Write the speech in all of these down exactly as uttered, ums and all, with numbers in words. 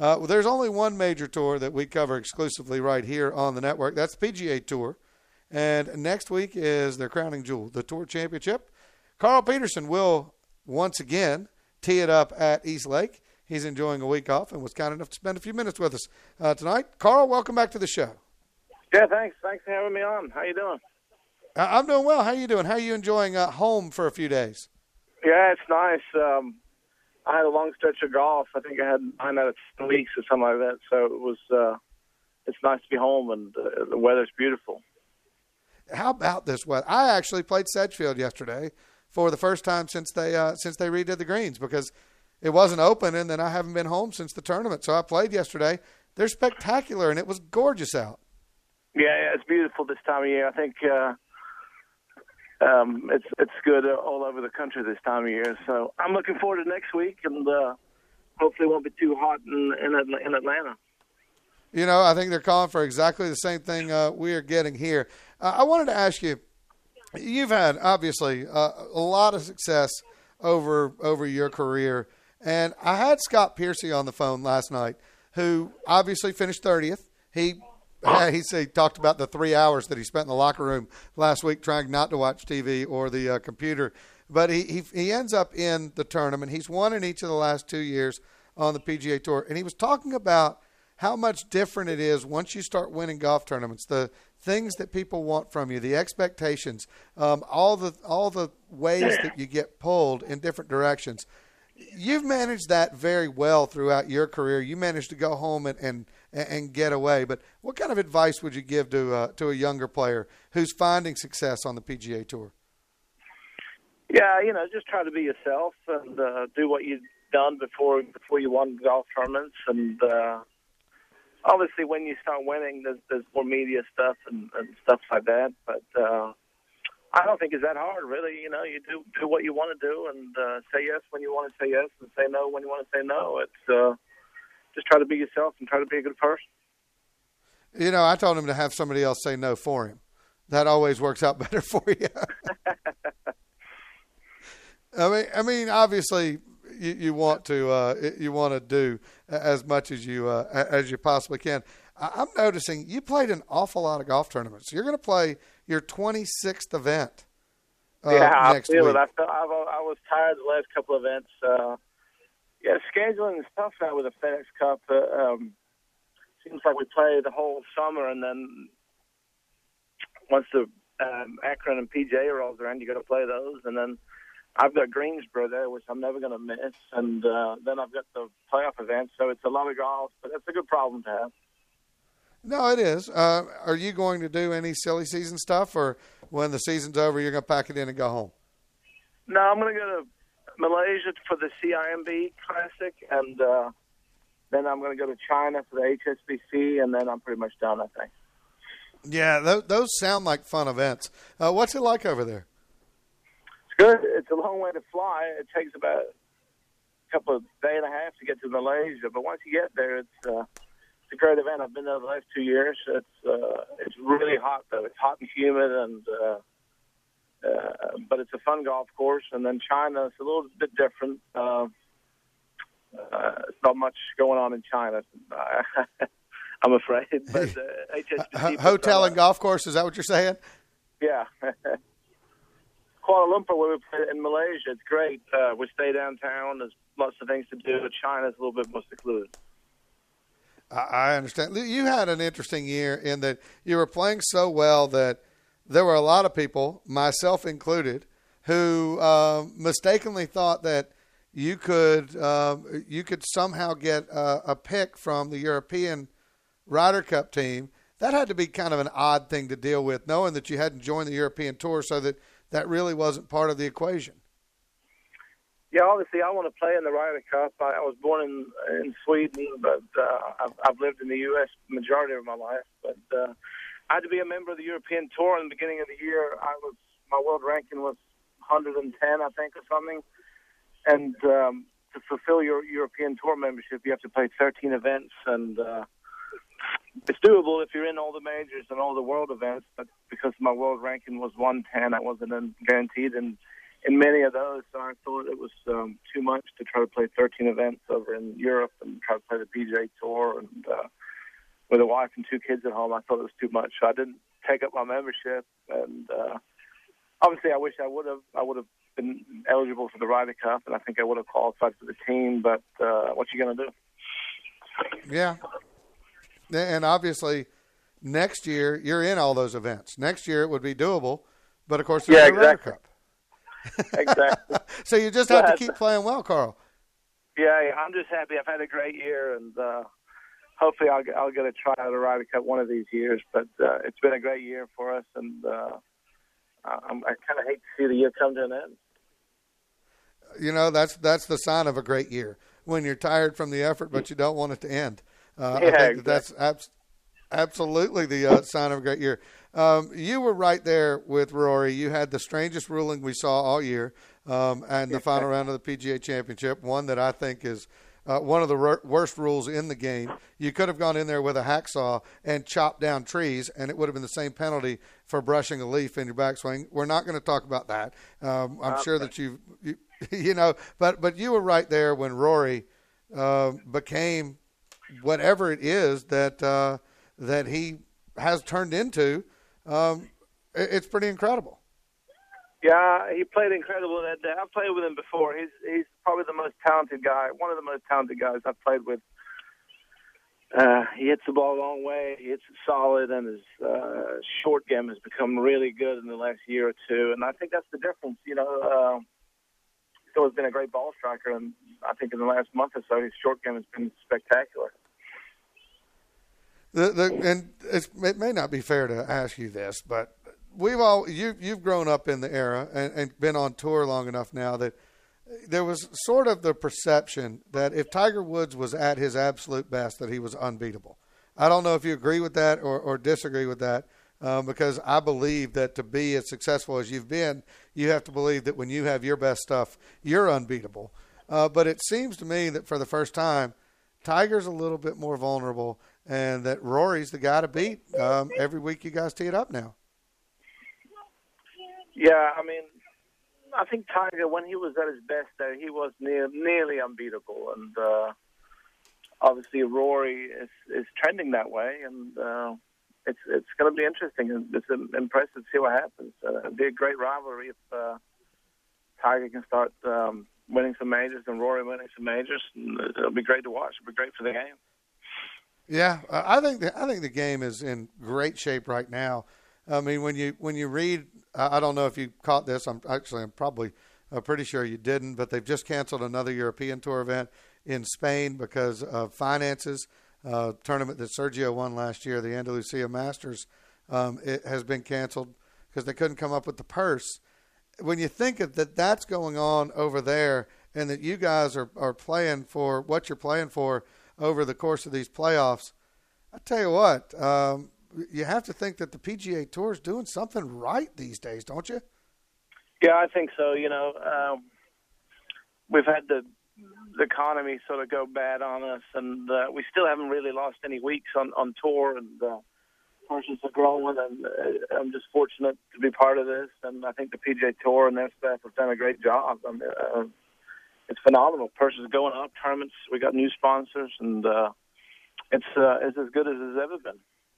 Uh, well, there's only one major tour that we cover exclusively right here on the network. That's the P G A Tour. And next week is their crowning jewel, the Tour Championship. Carl Peterson will once again tee it up at East Lake. He's enjoying a week off and was kind enough to spend a few minutes with us uh, tonight. Carl, welcome back to the show. Yeah, thanks. Thanks for having me on. How you doing? Uh, I'm doing well. How are you doing? How are you enjoying uh, home for a few days? Yeah, it's nice. Um, I had a long stretch of golf. I think I had nine out of ten weeks or something like that. So it was. Uh, it's nice to be home, and uh, the weather's beautiful. How about this weather? I actually played Sedgefield yesterday for the first time since they uh, since they redid the greens because it wasn't open, and then I haven't been home since the tournament. So I played yesterday. They're spectacular, and it was gorgeous out. Yeah, yeah, it's beautiful this time of year. I think uh, um, it's it's good all over the country this time of year. So I'm looking forward to next week, and uh, hopefully it won't be too hot in in, in Atlanta. You know, I think they're calling for exactly the same thing uh, we are getting here. Uh, I wanted to ask you, you've had, obviously, uh, a lot of success over over your career. And I had Scott Piercy on the phone last night, who obviously finished thirtieth. He he said he talked about the three hours that he spent in the locker room last week trying not to watch T V or the uh, computer. But he, he he ends up in the tournament. He's won in each of the last two years on the P G A Tour. And he was talking about how much different it is once you start winning golf tournaments, the things that people want from you, the expectations, um, all the all the ways that you get pulled in different directions. You've managed that very well throughout your career. You managed to go home and, and, and get away. But what kind of advice would you give to uh, to a younger player who's finding success on the P G A Tour? Yeah, you know, just try to be yourself and uh, do what you've done before before you won golf tournaments. And uh, obviously, when you start winning, there's, there's more media stuff and, and stuff like that. But uh, I don't think it's that hard, really. You know, you do, do what you want to do and uh, say yes when you want to say yes and say no when you want to say no. It's uh, just try to be yourself and try to be a good person. You know, I told him to have somebody else say no for him. That always works out better for you. I mean, I mean, obviously, you, you want to uh, you want to do as much as you uh, as you possibly can. I'm noticing you played an awful lot of golf tournaments. You're going to play your twenty-sixth event uh, yeah, next I feel week. it. I, felt, I, I was tired the last couple of events. Uh, yeah, scheduling is tough now with the FedEx Cup. Uh, um, seems like we play the whole summer, and then once the um, Akron and P G A rolls around, you got to play those, and then I've got Greensboro there, which I'm never going to miss, and uh, then I've got the playoff events, so it's a lot of golf, but it's a good problem to have. No, it is. Uh, are you going to do any silly season stuff, or when the season's over, you're going to pack it in and go home? No, I'm going to go to Malaysia for the C I M B Classic, and uh, then I'm going to go to China for the H S B C, and then I'm pretty much done, I think. Yeah, those, those sound like fun events. Uh, what's it like over there? It's good. It's a long way to fly. It takes about a couple of day and a half to get to Malaysia, but once you get there, it's uh, it's a great event. I've been there the last two years. It's uh, it's really hot though. It's hot and humid, and uh, uh, but it's a fun golf course. And then China, it's a little bit different. Uh, uh, it's not much going on in China, I'm afraid. But uh, H S B C hotel and golf course. Is that what you're saying? Yeah. Kuala Lumpur, where we play in Malaysia, it's great. Uh, we stay downtown. There's lots of things to do. China's a little bit more secluded. I understand. You had an interesting year in that you were playing so well that there were a lot of people, myself included, who uh, mistakenly thought that you could uh, you could somehow get a, a pick from the European Ryder Cup team. That had to be kind of an odd thing to deal with, knowing that you hadn't joined the European Tour, so that that really wasn't part of the equation. Yeah, obviously I want to play in the Ryder Cup. I, I was born in in Sweden, but uh, I've, I've lived in the U S majority of my life. But uh, I had to be a member of the European Tour in the beginning of the year. I was my world ranking was one hundred ten, I think, or something. And um, to fulfill your European Tour membership, you have to play thirteen events, and uh, it's doable if you're in all the majors and all the world events. But because my world ranking was one ten, I wasn't guaranteed. And in many of those. So I thought it was um, too much to try to play thirteen events over in Europe and try to play the P G A Tour. And uh, with a wife and two kids at home, I thought it was too much. So I didn't take up my membership. And uh, obviously, I wish I would have. I would have been eligible for the Ryder Cup, and I think I would have qualified for the team. But uh, what you going to do? Yeah. And obviously, next year, you're in all those events. Next year, it would be doable. But, of course, there's yeah, the Ryder exactly. Cup. Exactly. So you just have to keep playing well, Carl. Yeah, I'm just happy. I've had a great year, and uh, hopefully I'll, I'll get a try at a Ryder Cup one of these years. But uh, it's been a great year for us, and uh, I'm, I kind of hate to see the year come to an end. You know, that's that's the sign of a great year, when you're tired from the effort, but you don't want it to end. Uh, yeah, I think exactly. that that's abs- absolutely the uh, sign of a great year. Um, you were right there with Rory. You had the strangest ruling we saw all year, um, and the final round of the P G A Championship, one that I think is uh, one of the r- worst rules in the game. You could have gone in there with a hacksaw and chopped down trees, and it would have been the same penalty for brushing a leaf in your backswing. We're not going to talk about that. Um, I'm okay. sure that you've, you, you know, but but you were right there when Rory uh, became whatever it is that uh, that he has turned into. Um, it's pretty incredible. Yeah, he played incredible that day. I've played with him before. He's he's probably the most talented guy, one of the most talented guys I've played with. Uh, he hits the ball a long way. He hits it solid, and his uh, short game has become really good in the last year or two. And I think that's the difference. You know, uh, he's always been a great ball striker, and I think in the last month or so, his short game has been spectacular. The, the, and it's, it may not be fair to ask you this, but we've all you you've grown up in the era and, and been on tour long enough now that there was sort of the perception that if Tiger Woods was at his absolute best, that he was unbeatable. I don't know if you agree with that or, or disagree with that, um, because I believe that to be as successful as you've been, you have to believe that when you have your best stuff, you're unbeatable. Uh, but it seems to me that for the first time, Tiger's a little bit more vulnerable, and that Rory's the guy to beat. Um, every week you guys tee it up now. Yeah, I mean, I think Tiger, when he was at his best there, he was near, nearly unbeatable. And uh, obviously Rory is, is trending that way, and uh, it's it's going to be interesting. It's impressive to see what happens. Uh, it'll be a great rivalry if uh, Tiger can start um, winning some majors and Rory winning some majors. And it'll be great to watch. It'll be great for the game. Yeah, I think the, I think the game is in great shape right now. I mean, when you when you read, I don't know if you caught this. I'm actually I'm probably uh, pretty sure you didn't, but they've just canceled another European Tour event in Spain because of finances. Uh, tournament that Sergio won last year, the Andalusia Masters, um, it has been canceled because they couldn't come up with the purse. When you think of that, that's going on over there, and that you guys are are playing for what you're playing for over the course of these playoffs, I tell you what, um, you have to think that the P G A Tour is doing something right these days, don't you? Yeah, I think so. You know, um, we've had the the economy sort of go bad on us, and uh, we still haven't really lost any weeks on, on tour, and uh, purses are growing, and uh, I'm just fortunate to be part of this, and I think the P G A Tour and their staff have done a great job. I mean, uh, it's phenomenal. Purses are going up, tournaments, we got new sponsors, and uh, it's uh, it's as good as it's ever been.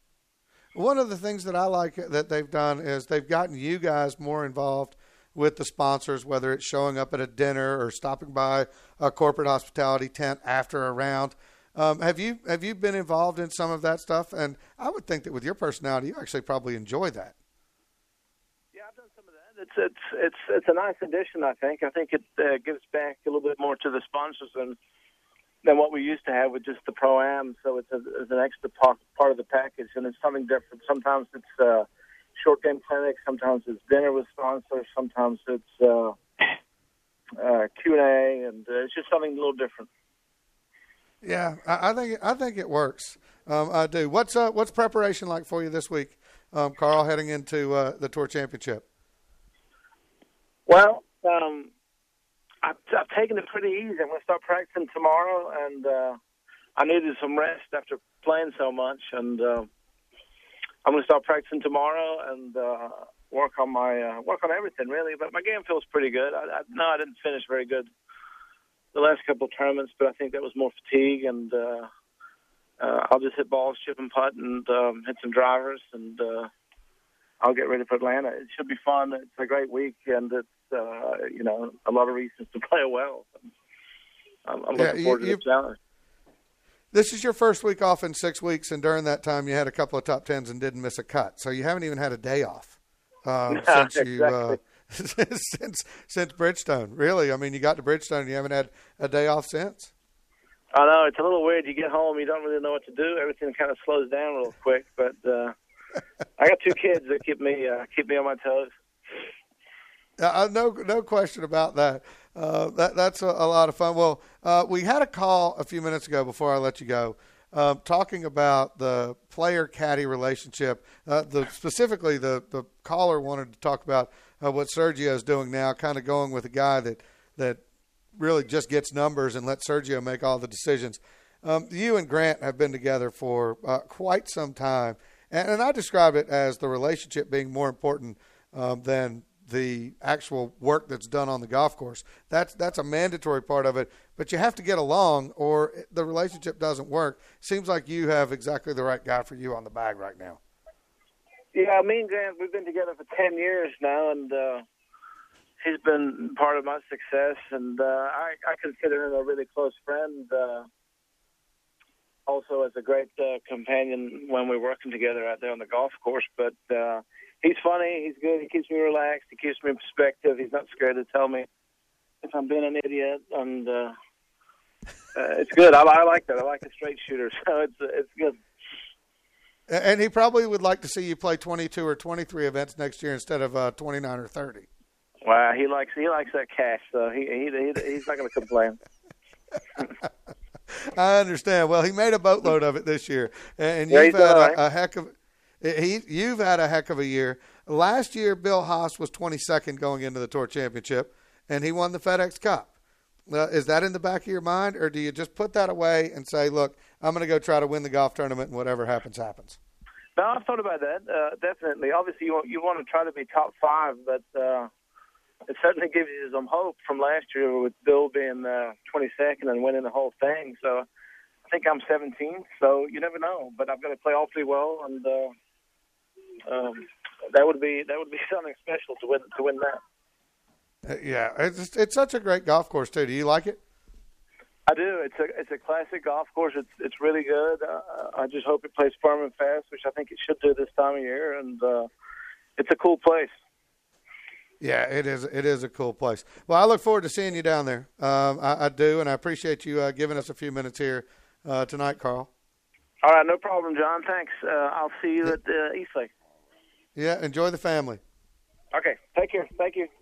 One of the things that I like that they've done is they've gotten you guys more involved with the sponsors, whether it's showing up at a dinner or stopping by a corporate hospitality tent after a round. Um, have you have you been involved in some of that stuff? And I would think that with your personality, you actually probably enjoy that. Yeah, I've done some of that. It's it's it's it's a nice addition. I think. I think it uh, gives back a little bit more to the sponsors than than what we used to have with just the Pro-Am. So it's, a, it's an extra part, part of the package, and it's something different. Sometimes it's uh, short game clinic, sometimes it's dinner with sponsors, sometimes it's uh, uh, Q and A, and uh, it's just something a little different. Yeah, I, I think I think it works. Um, I do. What's uh, what's preparation like for you this week, um, Carl, heading into uh, the Tour Championship? Well, um, I've, I've taken it pretty easy. I'm going to start practicing tomorrow, and uh, I needed some rest after playing so much, and uh, I'm going to start practicing tomorrow, and uh, work on my uh, work on everything really. But my game feels pretty good. I, I no, I didn't finish very good the last couple of tournaments, but I think that was more fatigue, and uh, uh, I'll just hit balls, chip and putt, and um, hit some drivers, and uh, I'll get ready for Atlanta. It should be fun. It's a great week, and it's uh, you know a lot of reasons to play well. I'm, I'm looking yeah, forward you, to the challenge. This is your first week off in six weeks, and during that time you had a couple of top tens and didn't miss a cut. So you haven't even had a day off um, No, since exactly. you uh, since since Bridgestone. Really, I mean, you got to Bridgestone, and you haven't had a day off since. I know it's a little weird. You get home, you don't really know what to do. Everything kind of slows down real quick. But uh, I got two kids that keep me uh, keep me on my toes. Uh, no, no question about that. Uh, that that's a, a lot of fun. Well, uh, we had a call a few minutes ago before I let you go, um, talking about the player-caddy relationship. Uh, the specifically, the the caller wanted to talk about uh, what Sergio is doing now, kind of going with a guy that that really just gets numbers and lets Sergio make all the decisions. Um, you and Grant have been together for uh, quite some time, and, and I describe it as the relationship being more important um, than the actual work that's done on the golf course. That's that's a mandatory part of it, but you have to get along or the relationship doesn't work. Seems like you have exactly the right guy for you on the bag right now. Yeah, me and Grant, we've been together for ten years now, and uh, he's been part of my success, and uh, I, I consider him a really close friend, uh, also as a great uh, companion when we're working together out there on the golf course, but uh, he's funny. He's good. He keeps me relaxed. He keeps me in perspective. He's not scared to tell me if I'm being an idiot, and uh, uh, it's good. I, I like that. I like a straight shooter, so it's it's good. And he probably would like to see you play twenty-two or twenty-three events next year instead of uh, twenty-nine or thirty. Wow, he likes he likes that cash, so he he, he he's not going to complain. I understand. Well, he made a boatload of it this year, and Yeah, you've he's had all a, right. a heck of. He, you've had a heck of a year. Last year, Bill Haas was twenty-second going into the Tour Championship, and he won the FedEx Cup. Uh, is that in the back of your mind, or do you just put that away and say, look, I'm going to go try to win the golf tournament, and whatever happens, happens? No, I've thought about that, uh, definitely. Obviously, you want, you want to try to be top five, but uh, it certainly gives you some hope from last year with Bill being uh, twenty-second and winning the whole thing. So I think I'm seventeenth, so you never know. But I've got to play awfully well, and uh, um, that would be that would be something special to win to win that. Uh, yeah, it's it's such a great golf course too. Do you like it? I do. It's a it's a classic golf course. It's it's really good. Uh, I just hope it plays firm and fast, which I think it should do this time of year. And uh, it's a cool place. Yeah, it is. It is a cool place. Well, I look forward to seeing you down there. Um, I, I do, and I appreciate you uh, giving us a few minutes here uh, tonight, Carl. All right, no problem, John. Thanks. Uh, I'll see you at uh, Eastlake. Yeah, enjoy the family. Okay, take care. Thank you.